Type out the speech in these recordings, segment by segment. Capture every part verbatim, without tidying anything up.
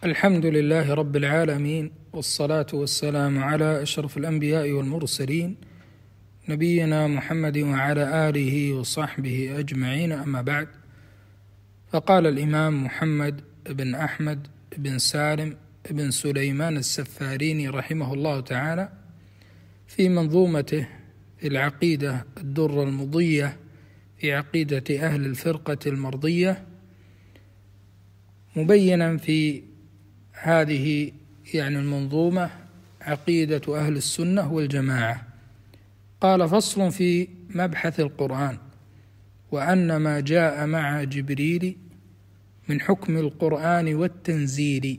الحمد لله رب العالمين، والصلاة والسلام على أشرف الأنبياء والمرسلين نبينا محمد وعلى آله وصحبه أجمعين، أما بعد. فقال الإمام محمد بن أحمد بن سالم بن سليمان السفاريني رحمه الله تعالى في منظومته في العقيدة الدر المضية في عقيدة أهل الفرقة المرضية، مبينا في هذه يعني المنظومة عقيدة أهل السنة والجماعة. قال: فصل في مبحث القرآن، وأن ما جاء مع جبريل من حكم القرآن والتنزيل.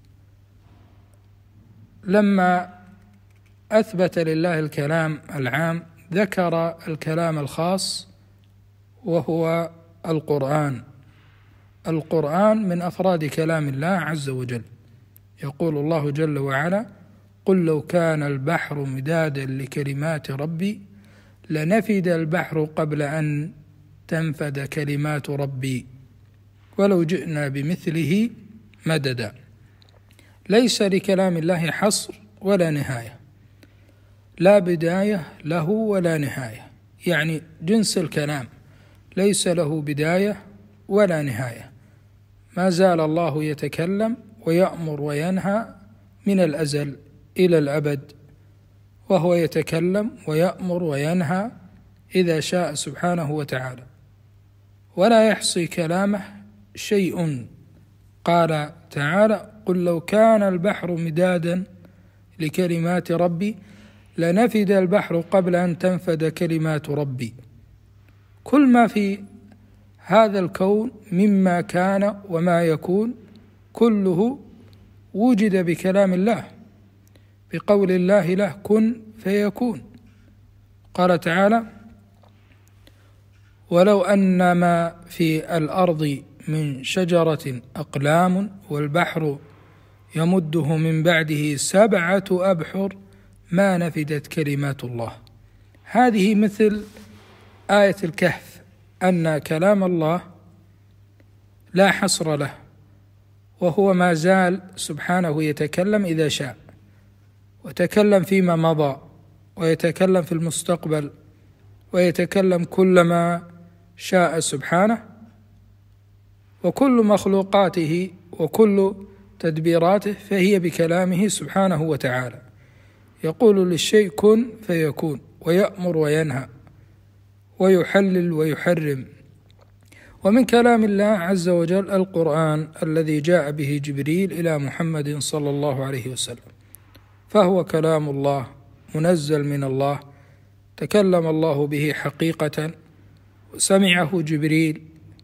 لما أثبت لله الكلام العام ذكر الكلام الخاص وهو القرآن. القرآن من أفراد كلام الله عز وجل. يقول الله جل وعلا: قل لو كان البحر مدادا لكلمات ربي لنفد البحر قبل أن تنفد كلمات ربي ولو جئنا بمثله مددا. ليس لكلام الله حصر ولا نهاية، لا بداية له ولا نهاية، يعني جنس الكلام ليس له بداية ولا نهاية. ما زال الله يتكلم ويأمر وينهى من الأزل إلى الأبد، وهو يتكلم ويأمر وينهى إذا شاء سبحانه وتعالى، ولا يحصي كلامه شيء. قال تعالى: قل لو كان البحر مدادا لكلمات ربي لنفد البحر قبل أن تنفد كلمات ربي. كل ما في هذا الكون مما كان وما يكون كله وجد بكلام الله، بقول الله له: كن فيكون. قال تعالى: ولو أن ما في الأرض من شجرة أقلام والبحر يمده من بعده سبعة أبحر ما نفدت كلمات الله. هذه مثل آية الكهف، أن كلام الله لا حصر له، وهو ما زال سبحانه يتكلم إذا شاء، وتكلم فيما مضى، ويتكلم في المستقبل، ويتكلم كلما شاء سبحانه. وكل مخلوقاته وكل تدبيراته فهي بكلامه سبحانه وتعالى. يقول للشيء كن فيكون، ويأمر وينهى، ويحلل ويحرم. ومن كلام الله عز وجل القرآن الذي جاء به جبريل إلى محمد صلى الله عليه وسلم، فهو كلام الله منزل من الله، تكلم الله به حقيقة، وسمعه جبريل،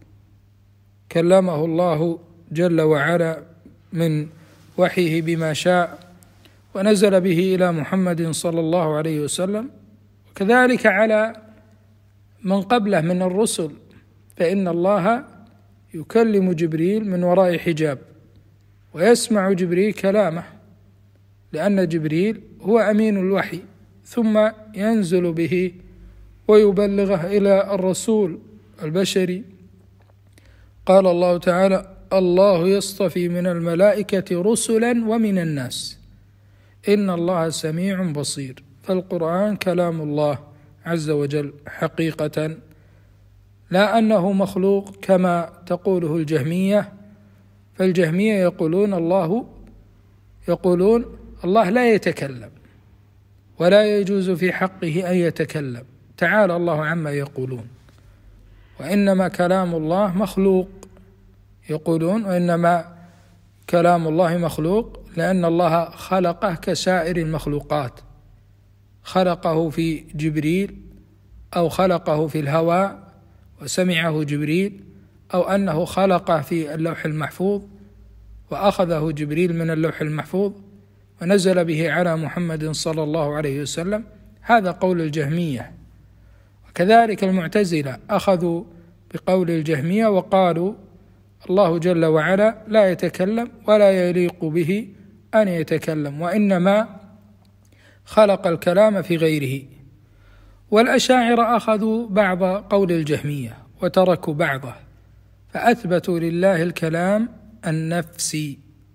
كلمه الله جل وعلا من وحيه بما شاء، ونزل به إلى محمد صلى الله عليه وسلم. وكذلك على من قبله من الرسل، فإن الله يكلم جبريل من وراء حجاب، ويسمع جبريل كلامه، لأن جبريل هو أمين الوحي، ثم ينزل به ويبلغه إلى الرسول البشري. قال الله تعالى: الله يصطفي من الملائكة رسلا ومن الناس إن الله سميع بصير. فالقرآن كلام الله عز وجل حقيقة، لا أنه مخلوق كما تقوله الجهمية. فالجهمية يقولون الله يقولون الله لا يتكلم، ولا يجوز في حقه أن يتكلم، تعالى الله عما يقولون. وإنما كلام الله مخلوق، يقولون وإنما كلام الله مخلوق لأن الله خلقه كسائر المخلوقات، خلقه في جبريل، أو خلقه في الهواء وسمعه جبريل، أو أنه خلقه في اللوح المحفوظ وأخذه جبريل من اللوح المحفوظ ونزل به على محمد صلى الله عليه وسلم. هذا قول الجهمية. وكذلك المعتزلة أخذوا بقول الجهمية وقالوا الله جل وعلا لا يتكلم ولا يليق به أن يتكلم، وإنما خلق الكلام في غيره. والأشاعرة أخذوا بعض قول الجهمية وتركوا بعضه، فأثبتوا لله الكلام النفسي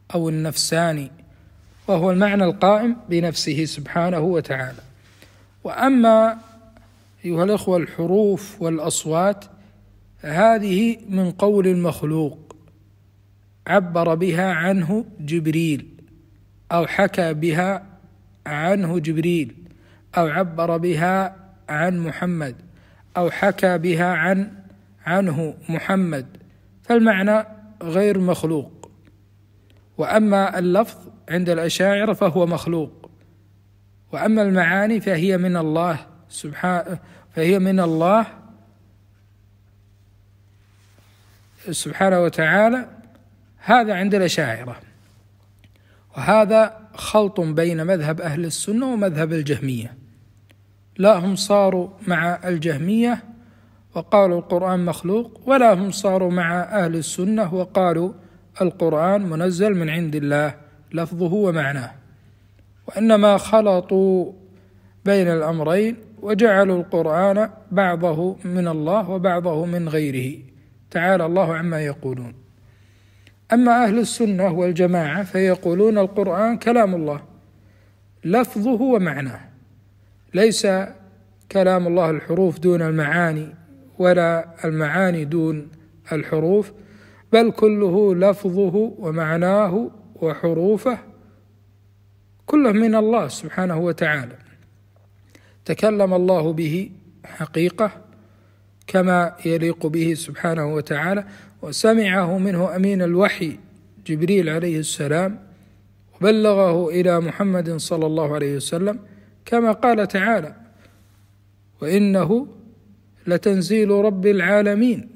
أو النفساني، وهو المعنى القائم بنفسه سبحانه وتعالى. وأما أيها الأخوة الحروف والأصوات هذه من قول المخلوق عبر بها عنه جبريل، أو حكى بها عنه جبريل، أو عبر بها عن محمد، أو حكى بها عن عنه محمد، فالمعنى غير مخلوق. وأما اللفظ عند الأشاعرة فهو مخلوق، وأما المعاني فهي من الله سبحانه فهي من الله سبحانه وتعالى. هذا عند الأشاعرة، وهذا خلط بين مذهب أهل السنة ومذهب الجهمية. لا هم صاروا مع الجهمية وقالوا القرآن مخلوق، ولا هم صاروا مع أهل السنة وقالوا القرآن منزل من عند الله لفظه ومعناه، وإنما خلطوا بين الأمرين وجعلوا القرآن بعضه من الله وبعضه من غيره، تعالى الله عما يقولون. أما أهل السنة والجماعة فيقولون القرآن كلام الله لفظه ومعناه، ليس كلام الله الحروف دون المعاني ولا المعاني دون الحروف، بل كله لفظه ومعناه وحروفه كله من الله سبحانه وتعالى. تكلم الله به حقيقة كما يليق به سبحانه وتعالى، وسمعه منه أمين الوحي جبريل عليه السلام، وبلغه إلى محمد صلى الله عليه وسلم كما قال تعالى: وإنه لتنزيل رب العالمين.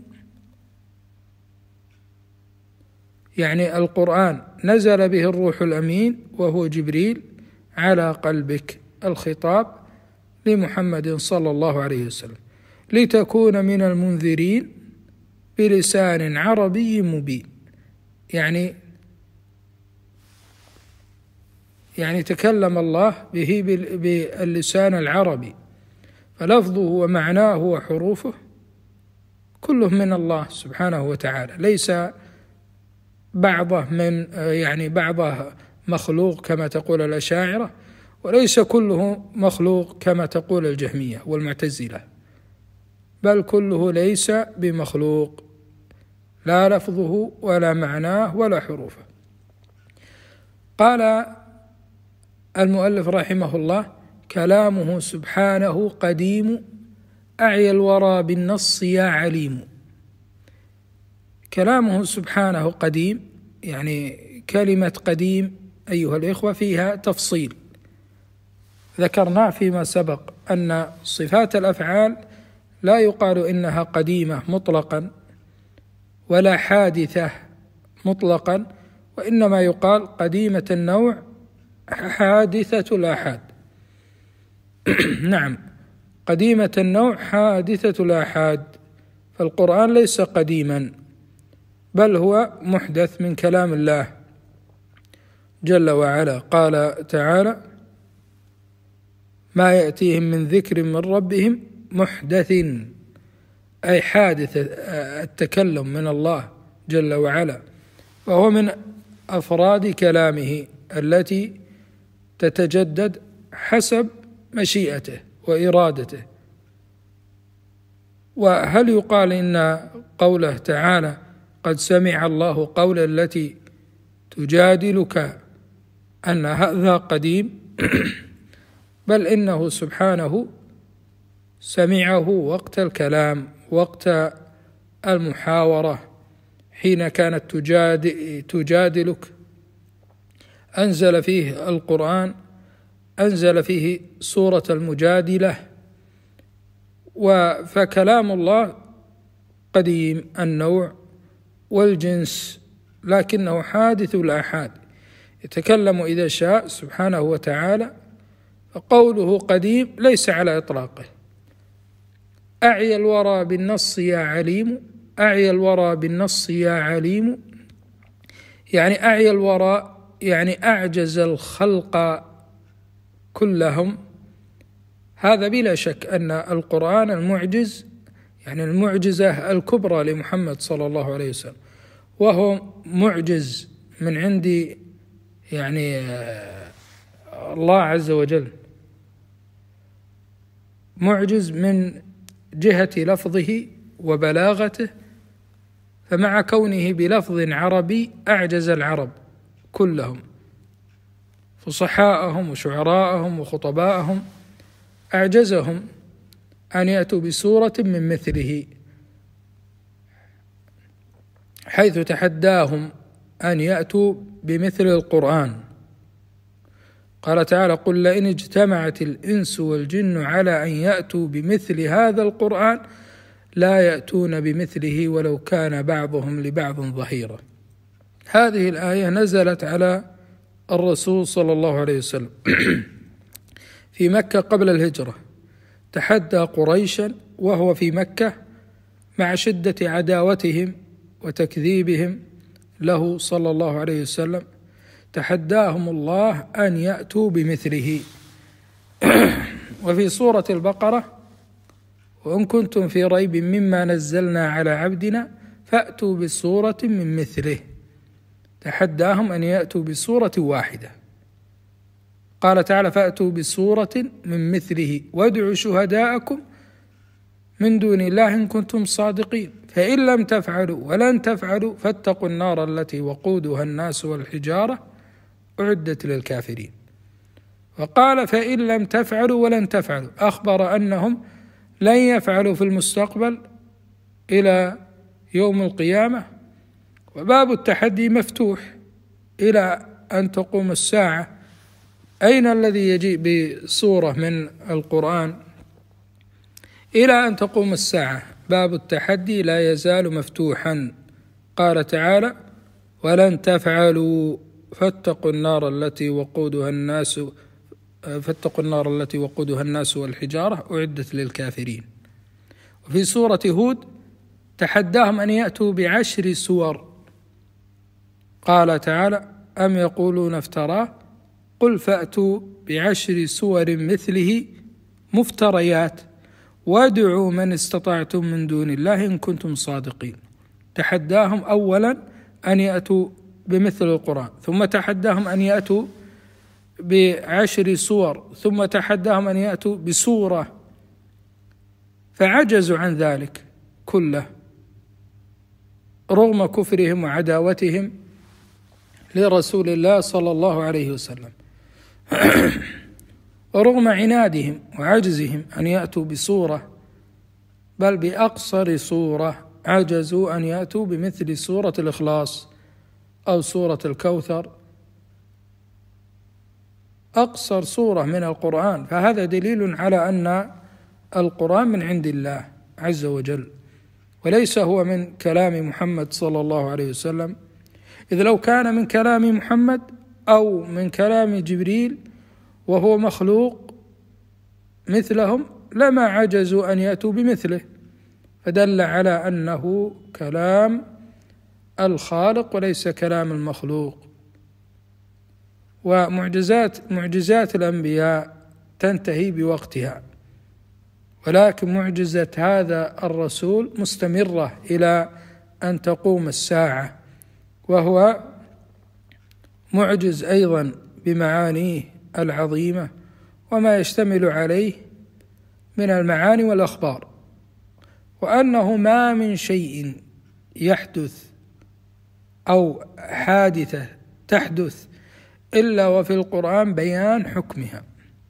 يعني القرآن نزل به الروح الأمين وهو جبريل على قلبك، الخطاب لمحمد صلى الله عليه وسلم، لتكون من المنذرين بلسان عربي مبين. يعني يعني تكلم الله به باللسان العربي، فلفظه ومعناه وحروفه كله من الله سبحانه وتعالى، ليس بعضه من يعني بعضه مخلوق كما تقول الأشاعرة، وليس كله مخلوق كما تقول الجهمية والمعتزلة، بل كله ليس بمخلوق، لا لفظه ولا معناه ولا حروفه. قال المؤلف رحمه الله: كلامه سبحانه قديم أعيا الورى بالنص يا عليم. كلامه سبحانه قديم، يعني كلمة قديم أيها الإخوة فيها تفصيل ذكرناه فيما سبق، أن صفات الأفعال لا يقال إنها قديمة مطلقا ولا حادثة مطلقا، وإنما يقال قديمة النوع حادثة الآحاد. نعم، قديمة النوع حادثة الآحاد، فالقرآن ليس قديما بل هو محدث من كلام الله جل وعلا. قال تعالى: ما يأتيهم من ذكر من ربهم محدث، أي حادث التكلم من الله جل وعلا، وهو من أفراد كلامه التي تتجدد حسب مشيئته وإرادته. وهل يقال إن قوله تعالى: قد سمع الله قول التي تجادلك أن هذا قديم؟ بل إنه سبحانه سمعه وقت الكلام، وقت المحاورة، حين كانت تجادلك أنزل فيه القرآن، أنزل فيه سورة المجادلة. فكلام الله قديم النوع والجنس، لكنه حادث الآحاد، يتكلم إذا شاء سبحانه وتعالى. فقوله قديم ليس على إطلاقه. أعيا الورى بالنص يا عليم، أعيا الورى بالنص يا عليم، يعني أعيا الورى يعني أعجز الخلق كلهم. هذا بلا شك أن القرآن المعجز، يعني المعجزة الكبرى لمحمد صلى الله عليه وسلم، وهو معجز من عند يعني الله عز وجل، معجز من جهة لفظه وبلاغته، فمع كونه بلفظ عربي أعجز العرب كلهم، فصحاءهم وشعراءهم وخطباءهم أعجزهم أن يأتوا بسورة من مثله، حيث تحداهم أن يأتوا بمثل القرآن. قال تعالى: قل لئن اجتمعت الإنس والجن على أن يأتوا بمثل هذا القرآن لا يأتون بمثله ولو كان بعضهم لبعض ظهيرا. هذه الآية نزلت على الرسول صلى الله عليه وسلم في مكة قبل الهجرة، تحدى قريشا وهو في مكة مع شدة عداوتهم وتكذيبهم له صلى الله عليه وسلم، تحداهم الله أن يأتوا بمثله. وفي سورة البقرة: وإن كنتم في ريب مما نزلنا على عبدنا فأتوا بسورة من مثله، تحداهم أن يأتوا بسورة واحدة. قال تعالى: فأتوا بسورة من مثله وادعوا شهداءكم من دون الله إن كنتم صادقين، فإن لم تفعلوا ولن تفعلوا فاتقوا النار التي وقودها الناس والحجارة أعدت للكافرين. وقال: فإن لم تفعلوا ولن تفعلوا، أخبر أنهم لن يفعلوا في المستقبل إلى يوم القيامة، وباب التحدي مفتوح إلى أن تقوم الساعة. أين الذي يجيء بسورة من القرآن؟ إلى أن تقوم الساعة باب التحدي لا يزال مفتوحا. قال تعالى: ولن تفعلوا فاتقوا النار التي وقودها الناس فاتقوا النار التي وقودها الناس والحجارة أعدت للكافرين. وفي سورة هود تحداهم أن يأتوا بعشر سور. قال تعالى: أم يقولون افتراه قل فأتوا بعشر سور مثله مفتريات وادعوا من استطعتم من دون الله إن كنتم صادقين. تحداهم أولا أن يأتوا بمثل القرآن، ثم تحداهم أن يأتوا بعشر سور، ثم تحداهم أن يأتوا بسورة، فعجزوا عن ذلك كله رغم كفرهم وعداوتهم لرسول الله صلى الله عليه وسلم، ورغم عنادهم وعجزهم أن يأتوا بسورة، بل بأقصر سورة عجزوا أن يأتوا بمثل سورة الإخلاص أو سورة الكوثر، أقصر سورة من القرآن. فهذا دليل على أن القرآن من عند الله عز وجل، وليس هو من كلام محمد صلى الله عليه وسلم، إذ لو كان من كلام محمد أو من كلام جبريل وهو مخلوق مثلهم لما عجزوا أن يأتوا بمثله، فدل على أنه كلام الخالق وليس كلام المخلوق. ومعجزات معجزات الأنبياء تنتهي بوقتها، ولكن معجزة هذا الرسول مستمرة إلى أن تقوم الساعة، وهو معجز أيضا بمعانيه العظيمة وما يشتمل عليه من المعاني والأخبار، وأنه ما من شيء يحدث أو حادثة تحدث إلا وفي القرآن بيان حكمها.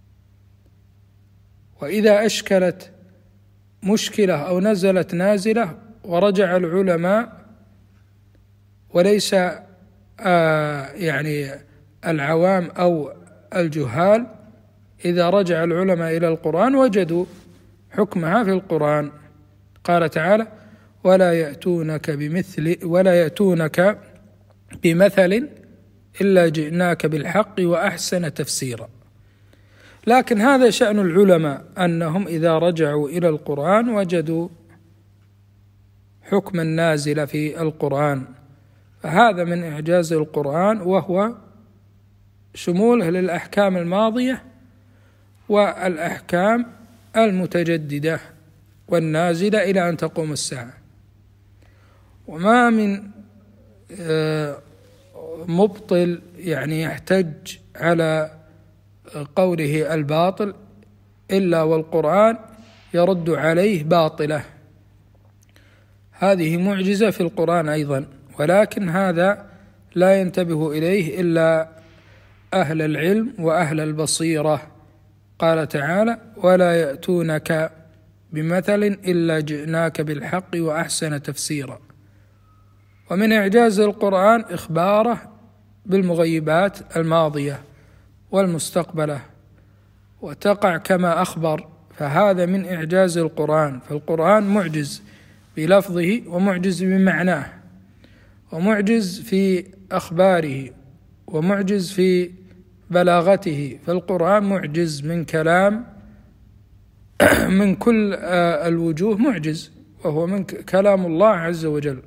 وإذا أشكلت مشكلة أو نزلت نازلة ورجع العلماء وليس آه يعني العوام أو الجهال، إذا رجع العلماء إلى القرآن وجدوا حكمها في القرآن. قال تعالى: ولا يأتونك بمثل ولا يأتونك بمثل إلا جئناك بالحق وأحسن تفسيرا. لكن هذا شأن العلماء، أنهم إذا رجعوا إلى القرآن وجدوا حكم النازل في القرآن، فهذا من إعجاز القرآن، وهو شموله للأحكام الماضية والأحكام المتجددة والنازلة إلى أن تقوم الساعة. وما من مبطل يعني يحتج على قوله الباطل إلا والقرآن يرد عليه باطله. هذه معجزة في القرآن أيضا، ولكن هذا لا ينتبه إليه إلا أهل العلم وأهل البصيرة. قال تعالى: ولا يأتونك بمثل إلا جئناك بالحق وأحسن تفسيرا. ومن إعجاز القرآن إخباره بالمغيبات الماضية والمستقبلة وتقع كما أخبر، فهذا من إعجاز القرآن. فالقرآن معجز بلفظه ومعجز بمعناه ومعجز في أخباره ومعجز في بلاغته. فالقرآن معجز من كلام من كل الوجوه، معجز، وهو من كلام الله عز وجل.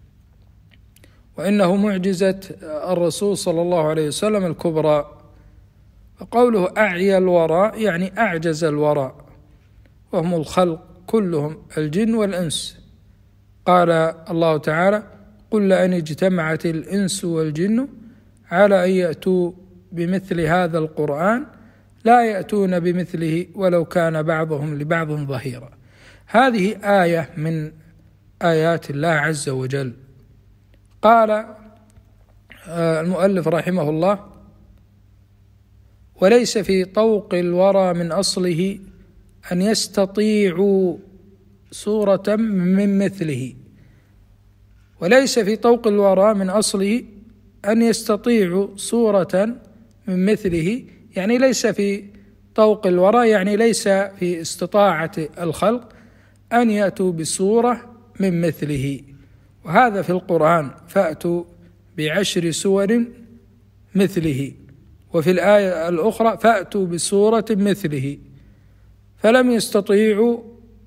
وإنه معجزة الرسول صلى الله عليه وسلم الكبرى. وقوله أعيا الوراء يعني أعجز الوراء، وهم الخلق كلهم الجن والإنس. قال الله تعالى: قل لئن اجتمعت الإنس والجن على أن يأتوا بمثل هذا القرآن لا يأتون بمثله ولو كان بعضهم لبعض ظهيرا. هذه آية من آيات الله عز وجل. قال المؤلف رحمه الله: وليس في طوق الورى من أصله أن يستطيعوا صورة من مثله. وليس في طوق الورى من أصله أن يستطيعوا صورة من مثله، يعني ليس في طوق الورى، يعني ليس في استطاعة الخلق أن يأتوا بصورة من مثله. وهذا في القرآن: فأتوا بعشر سور مثله. وفي الآية الأخرى: فأتوا بسورة مثله. فلم يستطيعوا.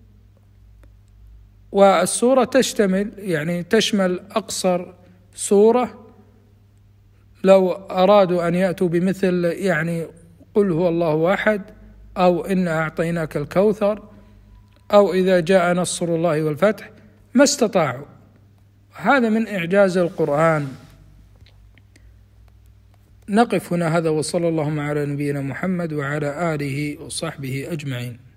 والسورة تشتمل يعني تشمل أقصر سورة. لو أرادوا أن يأتوا بمثل يعني قل هو الله أحد، أو إنا أعطيناك الكوثر، أو إذا جاء نصر الله والفتح، ما استطاعوا. هذا من إعجاز القرآن. نقف هنا. هذا وصلى اللهم على نبينا محمد وعلى آله وصحبه أجمعين.